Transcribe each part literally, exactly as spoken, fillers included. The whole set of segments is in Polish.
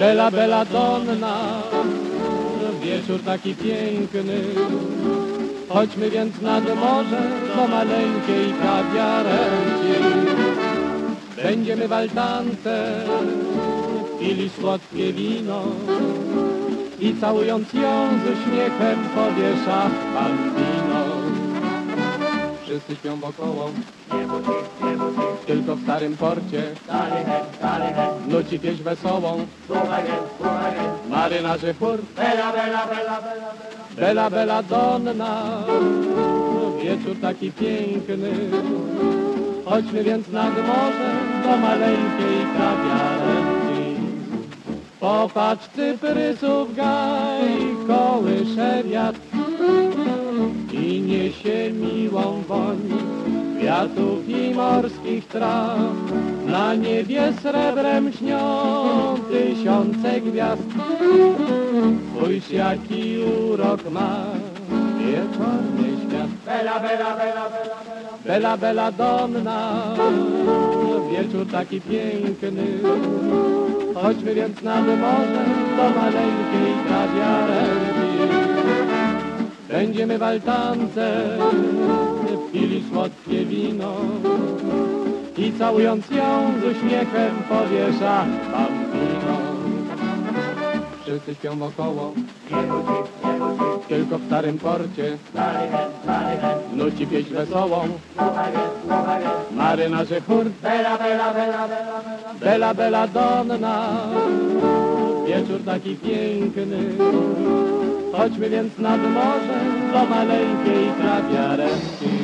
Bella, bella donna, wieczór taki piękny. Chodźmy więc nad morze do maleńkiej kawiarenki. Będziemy w altance pili słodkie wino i całując ją z uśmiechem powiesza bambino. Wszyscy śpią wokoło, tylko w starym porcie nuci pieśń wesołą. Marynarze chór, bella, bella, bella, bella, bella, bella donna, wieczór taki piękny. Chodźmy więc nad morze do maleńkiej kawiarenki. Popatrz, cyprysów gaj kołysze wiatr i niesie miłą woń kwiatów i morskich traw. Na niebie srebrem śnią tysiące gwiazd. Spójrz, jaki urok ma wieczorny świat. Bella, bella, bella, bella, bella, bella donna, wieczór taki piękny. Chodźmy więc nad morze do maleńkiej kawiarenki. Będziemy w altance pili słodkie wino i całując ją z uśmiechem powiesza bambino. Wszyscy śpią wokoło, tylko w starym porcie nuci pieśń wesołą. Marynarze chór, bella, bella, bella, bella, bella, bella donna, wieczór taki piękny. Chodźmy więc nad morze do maleńkiej kawiarenki.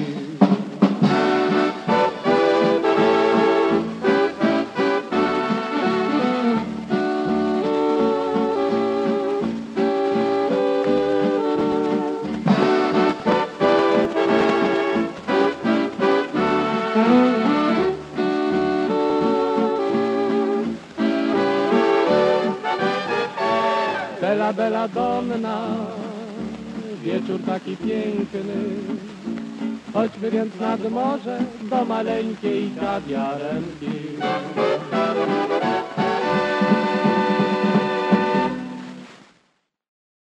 Bella, bella donna, wieczór taki piękny. Chodźmy więc nad morze do maleńkiej kawiarenki.